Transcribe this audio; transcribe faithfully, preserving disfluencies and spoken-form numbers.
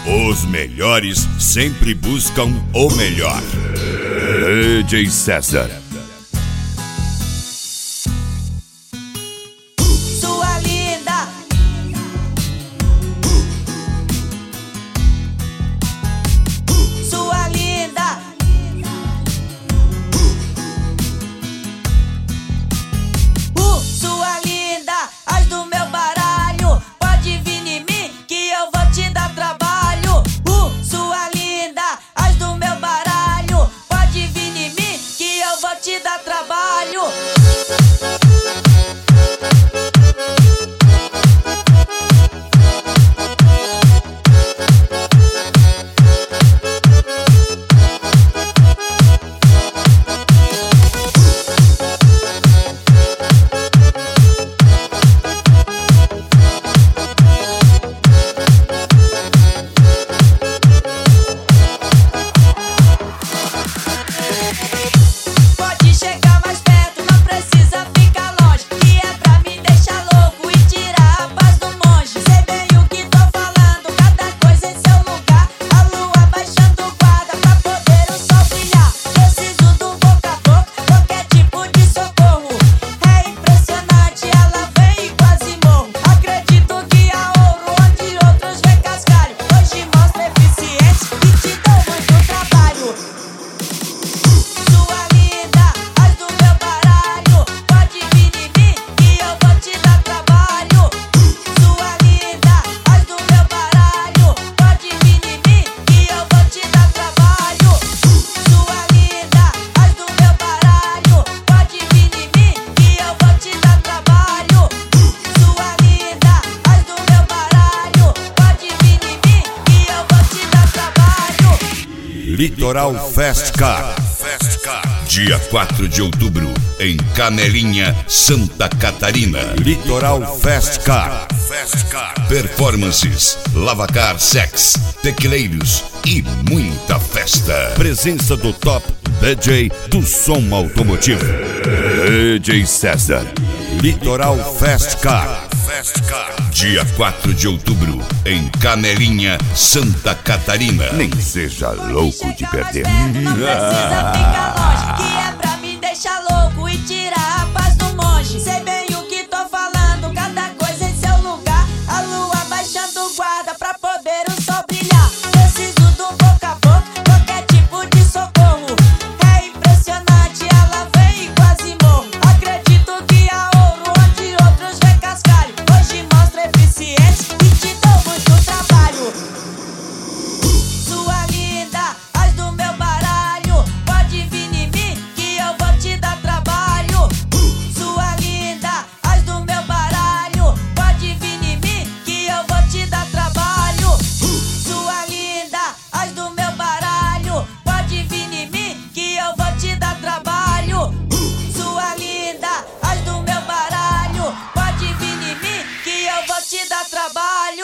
Os melhores sempre buscam o melhor. D J César. Sua linda, sua linda, uh, sua linda, as do meu baralho. Pode vir em mim que eu vou te dar trabalho. Uh, sua linda, as do meu baralho. Pode vir em mim que eu vou te dar trabalho. Pode chegar mais perto, não precisa ficar longe, que é pra me deixar louco e tirar a paz do monge. Sei bem o que tô falando, cada coisa em seu lugar. A lua baixando guarda pra poder o sol brilhar. Preciso do boca a boca, qualquer tipo de socorro. É impressionante, ela vem e quase morro. Acredito que há ouro onde outros vê cascalho. Hoje mostra eficiente e te dou muito trabalho. Sua linda, as do meu baralho. Pode vir em mim que eu vou te dar trabalho. Sua linda, as do meu baralho. Pode vir em mim que eu vou te dar trabalho. Sua linda, as do meu baralho. Pode vir em mim que eu vou te dar trabalho. Sua linda, as do meu baralho. Pode vir em mim que eu vou te dar trabalho. Litoral Fest Car. Dia quatro de outubro, em Canelinha, Santa Catarina. Litoral Fest Car. Performances, lavacar sex, tequileiros e muita festa. Presença do top D J do som automotivo, D J César. Litoral Fest Car. Dia quatro de outubro, em Canelinha, Santa Catarina. Nem seja louco de perder. Não precisa ficar longe, que é pra